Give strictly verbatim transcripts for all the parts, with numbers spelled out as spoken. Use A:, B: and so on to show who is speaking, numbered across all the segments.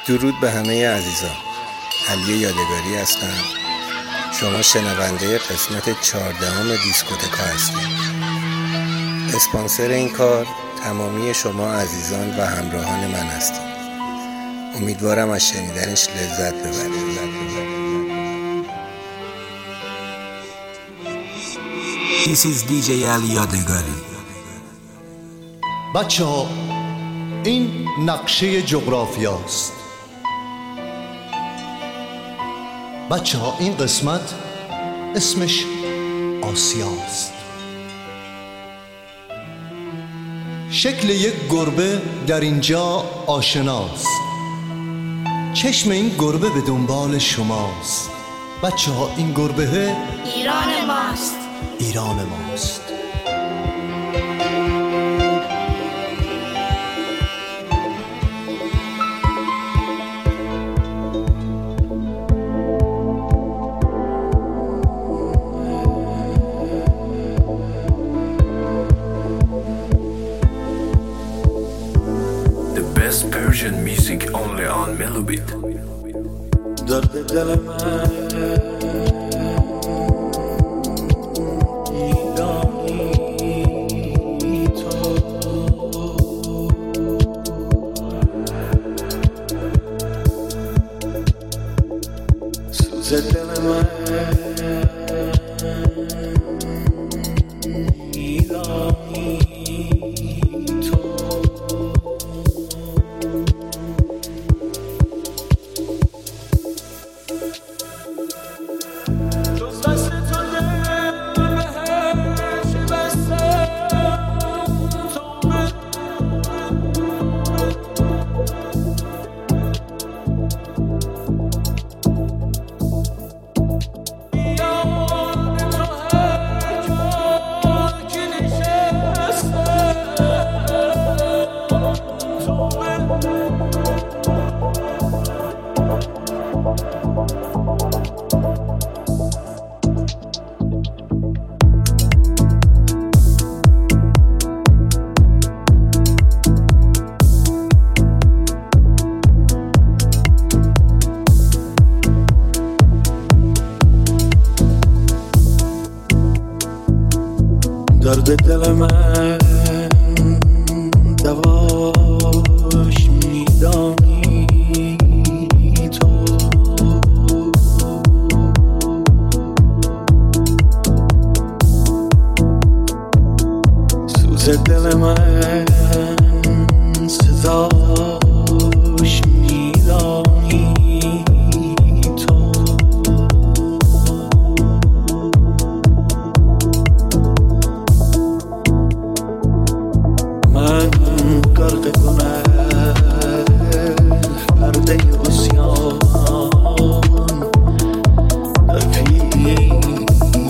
A: درود به همه عزیزان. علی یادگاری هستم. شما شنونده قسمت چهاردهم دیسکوتکا هستید. اسپانسر این کار تمامی شما عزیزان و همراهان من هستید. امیدوارم از شنیدنش لذت ببرید.
B: This is دی جی علی یادگاری.
C: بچه ها، این نقشه جغرافیاست. بچه ها، این قسمت اسمش آسیاست. شکل یک گربه در اینجا آشناست. چشم این گربه به دنبال شماست. بچه ها، این گربه
D: ایران ماست.
C: ایران ماست.
E: Best Persian music only on Melobit. درد دل من میدانی تو، سوز دل من میدانی تو. درد دل من دواش میدانی تو، سوز دل من صداش میدانی تو. من غرق گنه پرده عصیان در پیش،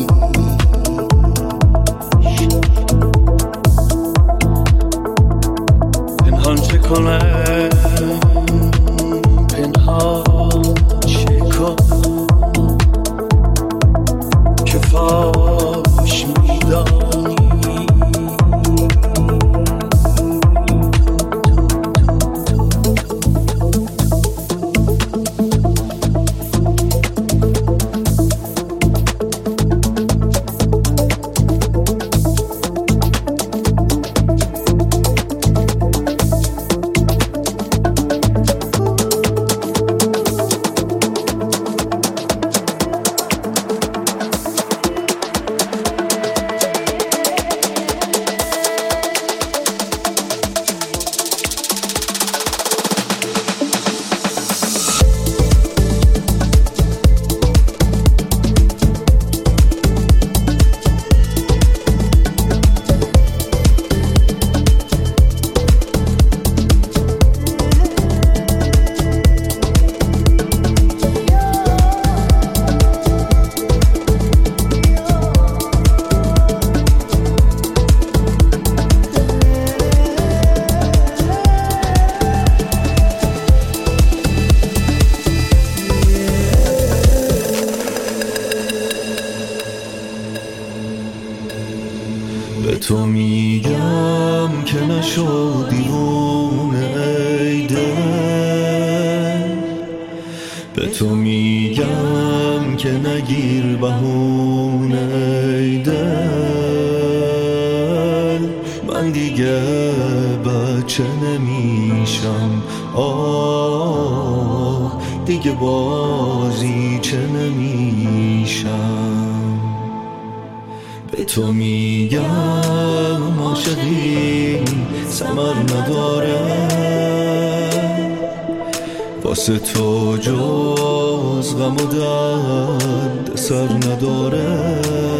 E: پنهان چه کنم، پنهان چه کنم که فاش میدانی.
F: به تو میگم که نشو دیوونه ای دل، بهونه ای دل، من دیگه بچه نمیشم. آه دیگه بازی چه نمیشم. به تو میگم عاشقی ثمر نداره، واسه تو جز غم و درد سر نداره.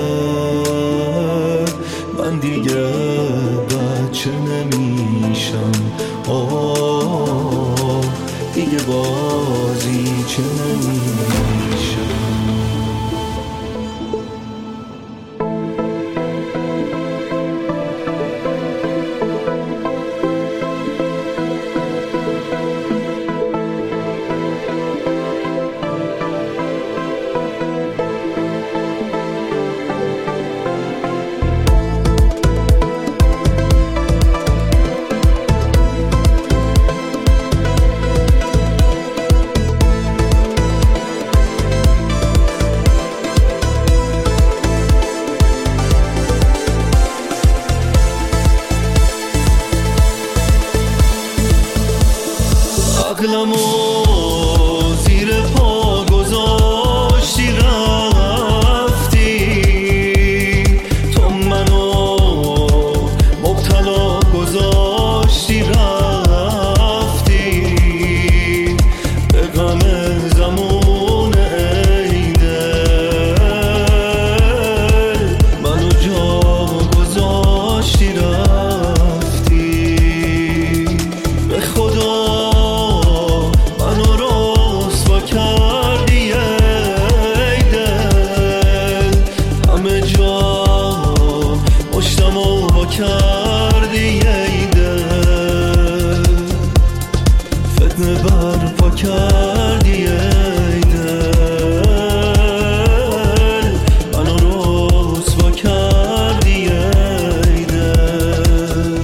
F: من دیگه بچه نمیشم. آه دیگه بازی چه نمیشم. عقلمو زیر پا گذاشتی رفتی، تو منو مبتلا گذاشتی رفتی. به غم زمان ای دل منو جا گذاشتی رفتی. به خدا کردی ای دل، فتنه برپا کردی ای دل، منو رسوا کردی ای دل.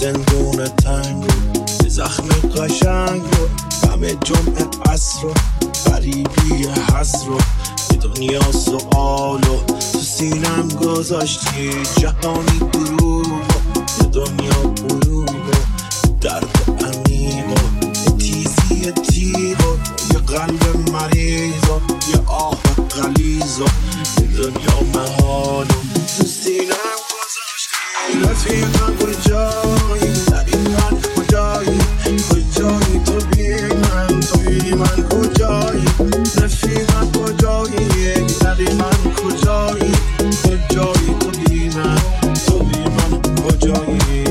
D: زندون تنگ رو زخم قشنگ رو غم جمعه عصر رو غریبی حس رو یه دنیا سؤال رو تو سینم گذاشتی جهانی دروغ رو یه دنیا بروغ رو درد عمیق رو یه تیزی تیغ رو یه قلب مریض رو یه آه غلیظ رو یه دنیا محال رو تو سینم گذاشتی رفیقم کجایی دقیقا کجایی کجایی تو بی من تو بی من کجایی رفیقم کجایی دقیقا کجایی کجایی تو بی من تو بی من کجایی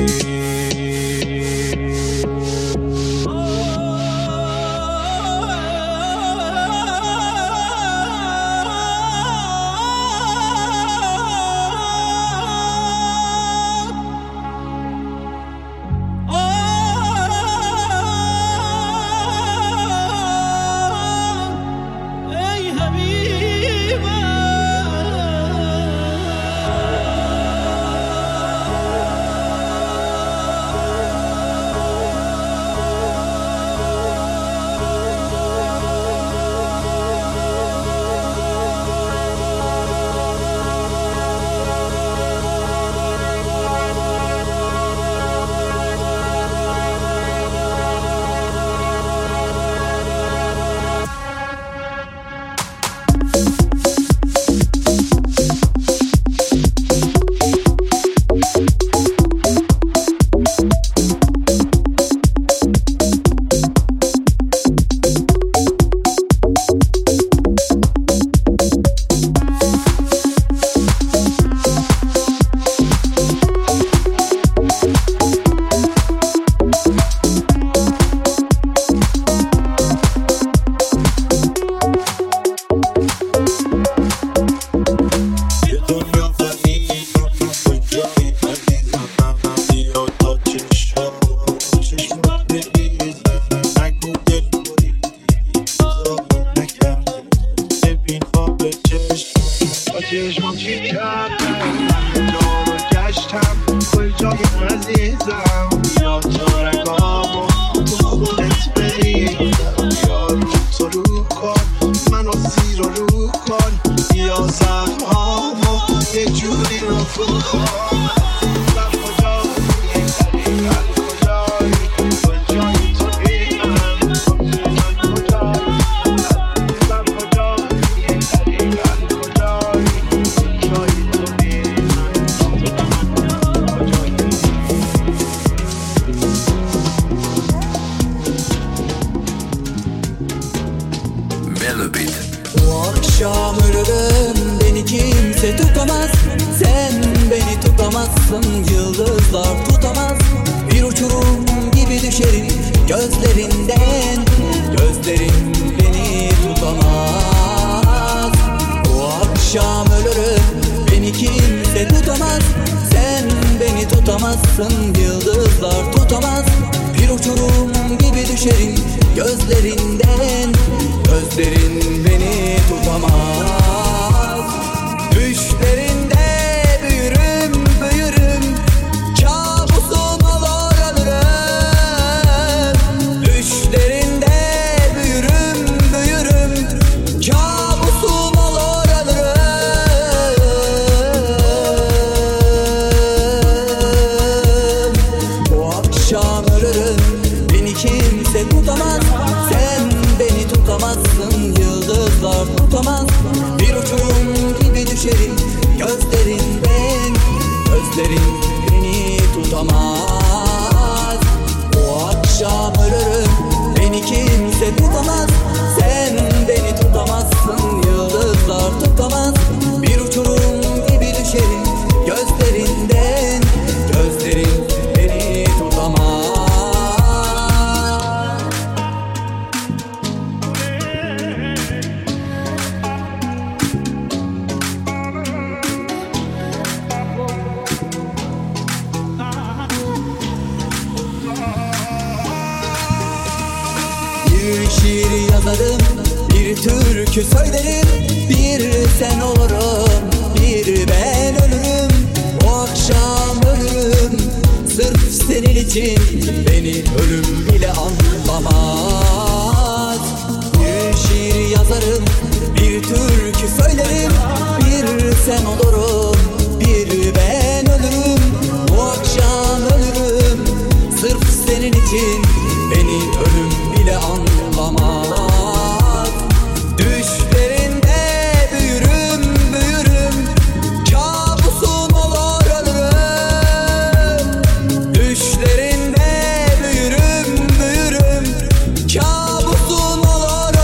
G: için beni ölüm bile anlamaz. Bir şiir yazarım, bir türkü söylerim, bir sen olurum, bir ben ölürüm. Bu akşam ölürüm, sırf senin için beni ölüm bile anlamaz. Düşlerinde büyürüm, büyürüm, kabusun olur ölürüm. Düşlerinde büyürüm, büyürüm, kabusun olur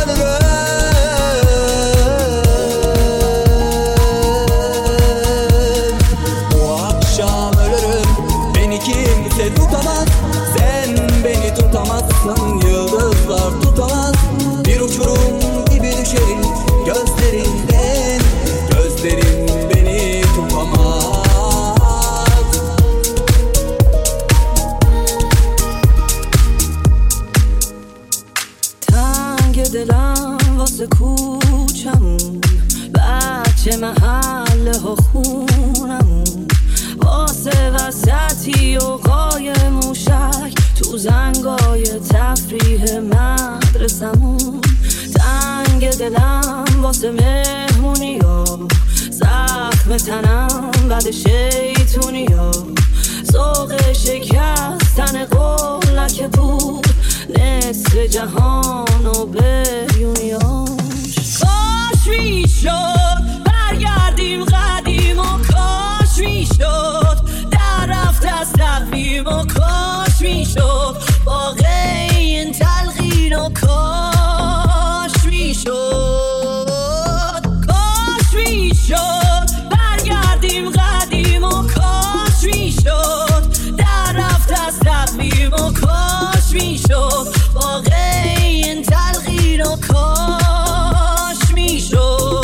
G: ölürüm. Bu akşam ölürüm, beni kimse tutamaz. Sen beni tutamazsın, yıldızlar tutamaz. Bir uçurum gibi düşerim gözlerinden, gözlerin beni tutamaz.
H: تنگ دلم واسه کوچمون، بچه محله ها خونمون، واسه وسطی و قای موشک تو زنگای تفریح مدرسمون. تنگ دلم واسه مهمونی ها، زخم تنم بد شیطونی ها، ذوق شکستن قلک پول نصف جهان و بریونیاش. کاش میشد برگردیم قدیم و کاش میشد در رفت از تقویم و کاش میشد باقی این تلقین و کاش میشد. کاش میشد برگردیم قدیم و کاش میشد در رفت از تقویم و کاش میشد باقی این تلقین و کاش میشد.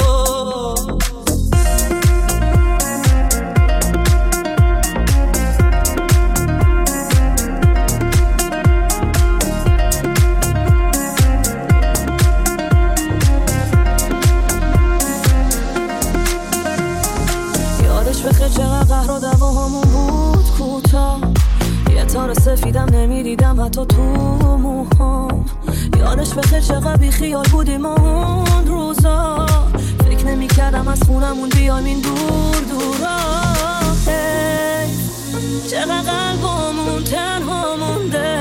H: یادش بخیر چقدر قهر و دعواهامون بود کوتاه، یه تار سفیدم نمیدیدم حتی تو موهام. یادش بخیر چقدر بی خیال بودیم اون روزا، فکر نمی کردم از خونمون بیایم این دور دورا. چقدر قلبمون تنها مونده،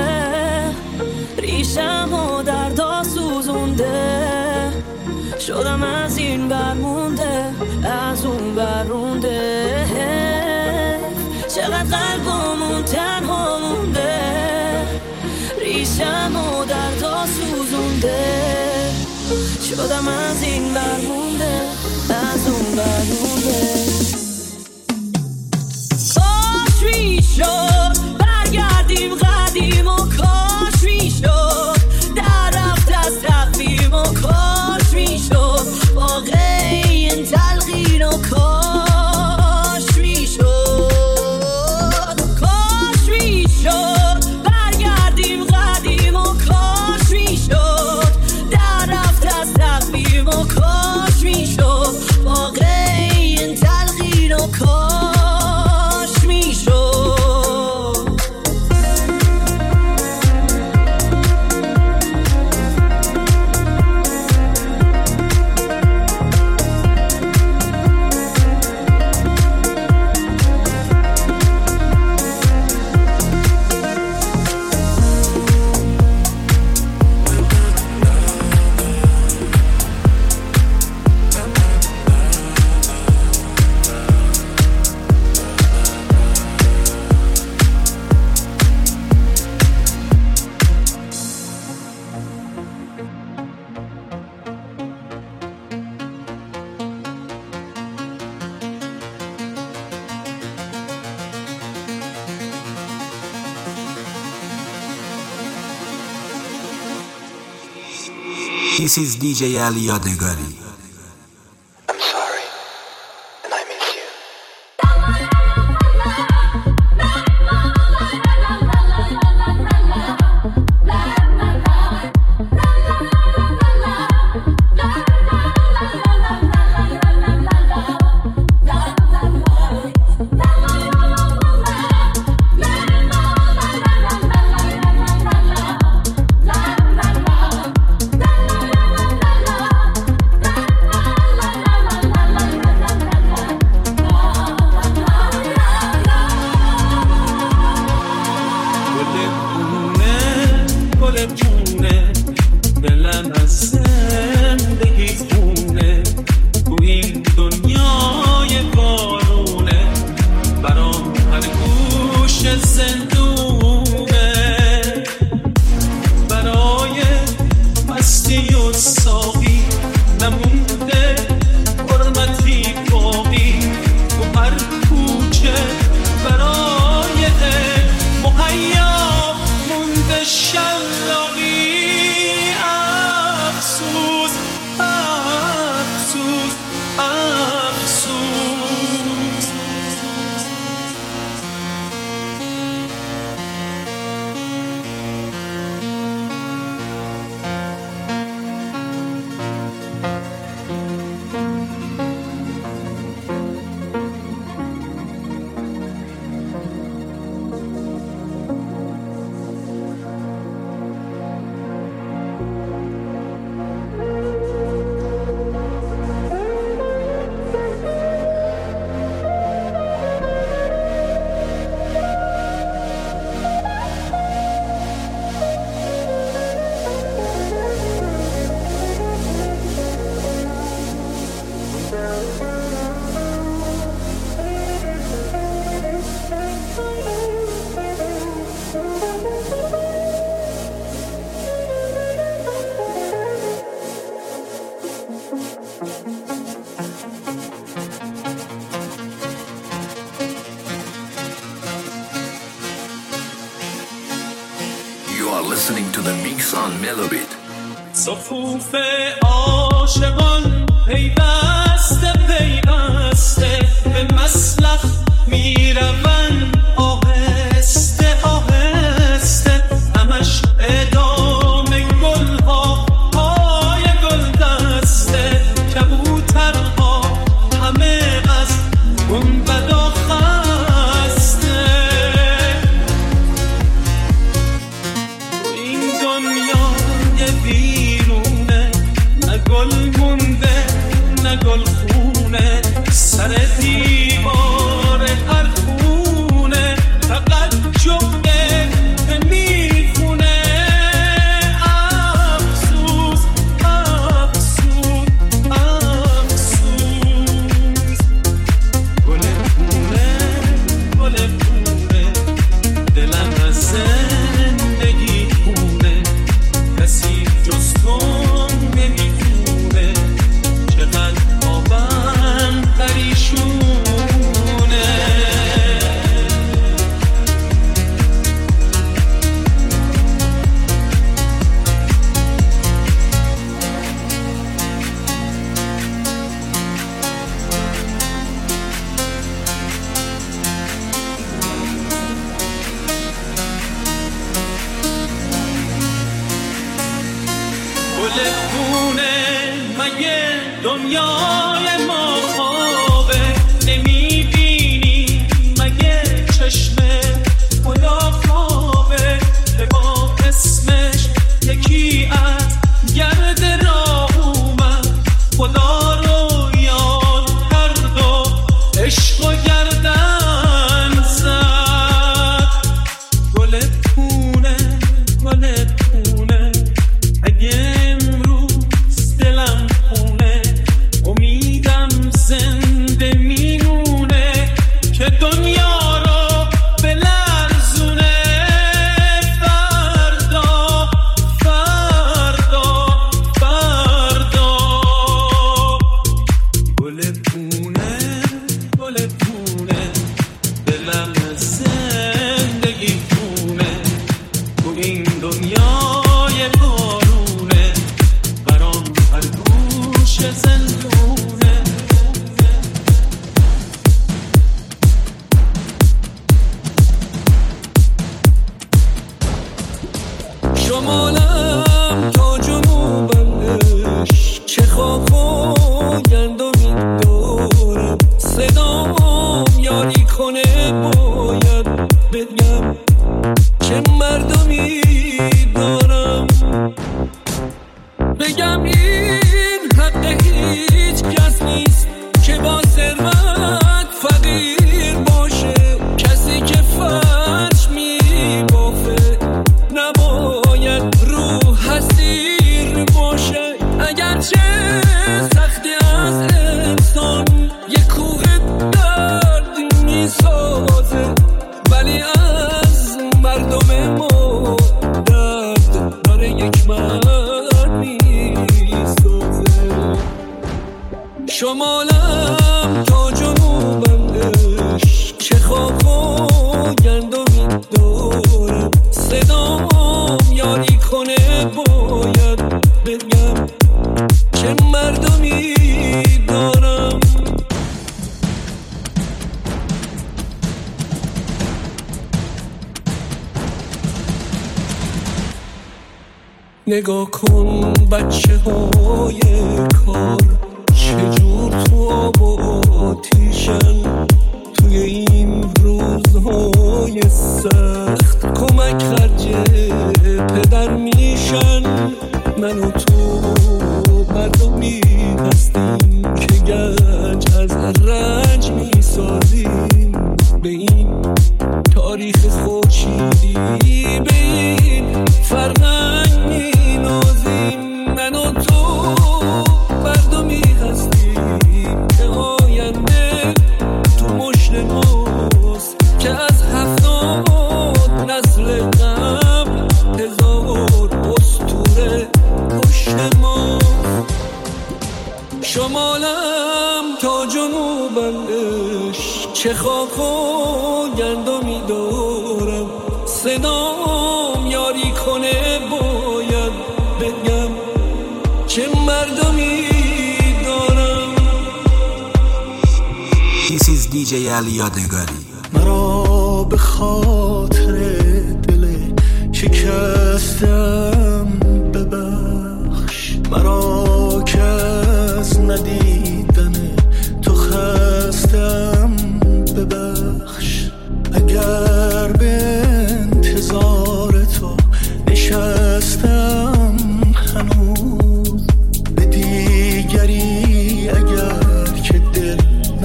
H: ریشم و دردا سوزونده، شدم از این برمونده از اون برونده. چقدر قلبمون تنها مونده، ریشم و دردا سوزونده، شدم از این برمونده از اون برمونده. کاش میشد برگردیم قدیم و کاش میشد در رفت از تقویم و کاش میشد باقی این تلقین و کاش میشد. کاش میشد برگردیم قدیم و کاش میشد در رفت از تقویم و کاش میشد باقی این تلقین و کاش میشد.
B: This is دی جی علی یادگاری.
I: La
E: are listening to the mix on Melobit.
F: صفوف عاشقان پیوسته پیوسته به مسلخ میروند آهسته آهسته همش ادامه گلها پای گل دسته کبوترها همه از گنبدا خسته این دنیای بیرونه نه گل مونده نه گل خونه سر دیوار هر خونه فقط جمعه میخونه افسوس افسوس افسوس گل خونه گل خونه دلم از زندگی خونه کسی جز تو نمیتونه چقدر آبم پریشونه گل خونه مگه دنیای ما خوابه نمیبینی مگه چشم خدا خوابه که با اسمش یکی از گرد راه اومد خدا رو یاد کرد و عشق و گردن زد گل خونه گل خونه اگه امروز دلم خونه امیدم زنده میمونه که دنیا رو بلرزونه فردا فردا فردا گل خونه گل خونه دلم زندگی خونه تو این دنیای بارونه برام هر گوش زندونه شمالم تا جنوبش چه خاک و گندمی دارم صدام یاری کنه باید بگم چه مردمی دارم بگم این حق هیچ کس نیست که با ثروت فقیر باشه کسی که فرش میبافه نباید رو حسیر باشه اگرچه سختی از انسان یک کوه درد میسازه ولی از مردم ما درد داره یک مرد میسازه شمالم تا جنوبش چه خاک و گندمی دارم صدام یاری کنه باید بگم چه مردمی دارم نگاه کن بچه های کار چجور تو آب و آتیشن توی این روزهای سخت کمک خرج پدر میشن من و تو مردمی هستیم که گنج از رنج میسازیم به این تاریخ خورشیدی به این فرهنگ مینازیم من و تو مردمی هستیم که آینده تو مشت ماست که از هفتاد نسل قبل هزار اسطوره پشت ماست شمالم تا جنوبش چه خاک و گندمی دارم صدام یاری کنه
B: is دی جی علی یادگاری.
F: مرا به خاطر دل شکستم ببخش، مرا که از ندیدن تو خستم ببخش. اگر به انتظار تو نشستم هنوز به دیگری اگر که دل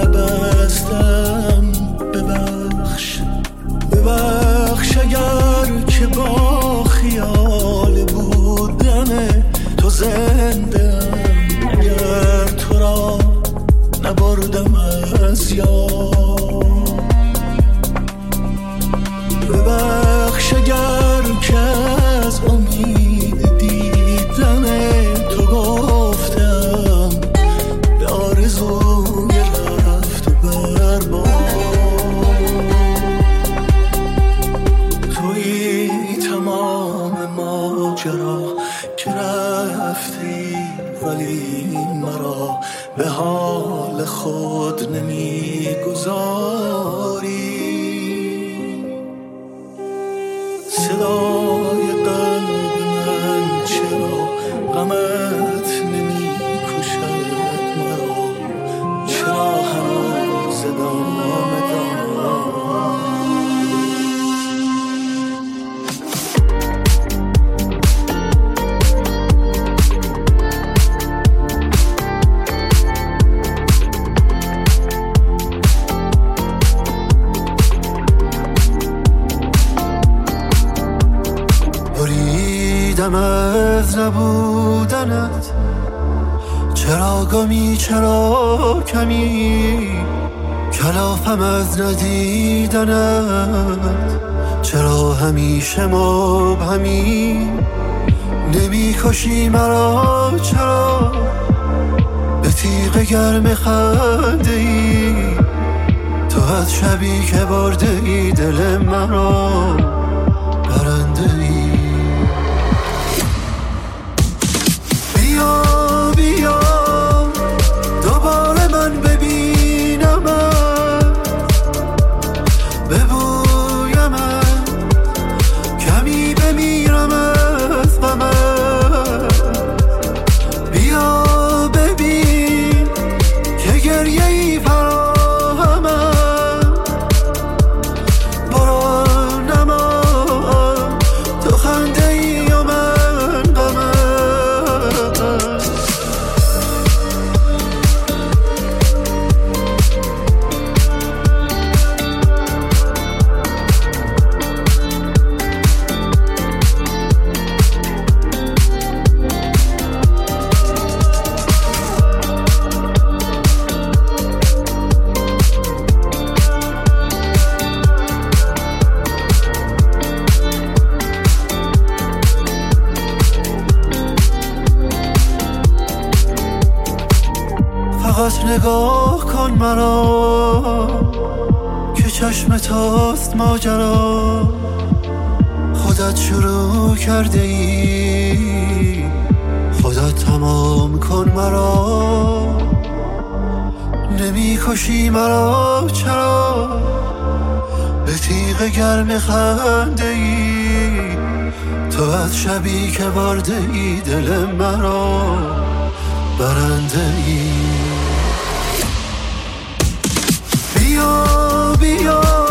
F: نبستم ببخش. ببخش اگر که با خیال بودن تو زندم، اگر تو را نبردم از یاد. ببخش اگر که از امید دیدن تو گفتم به آرزوی رفت و برباد. تویی تمام ماجرا که رفتی ولی مرا به حال خود نمیگذاری. صدای قلب من چرا غمت نمی کشد مرا، چرا هنوز ادامه داری.
I: بریدم از نبودنت، چرا گمی چرا کمی، کلافم از ندیدنت، چرا همیشه مبهمی. نمی کشی مرا چرا به تیغ گرم خنده ای، تو از شبی که برده ای دل مرا برنده ای. بیا بیا دوباره من ببینمت، ببویمت، کمی بمیرم از غمت. بیا ببین که گریه ای فراهمم، برو نما تو خنده ای و من غمت. فقط نگاه کن مرا که چشم تاست ماجرا، خودت شروع کرده ای، خودت تمام کن مرا. نمی کشی مرا چرا به تیغ گرم خنده ای، تو از شبی که برده ای دل مرا برنده ای. بیا بیا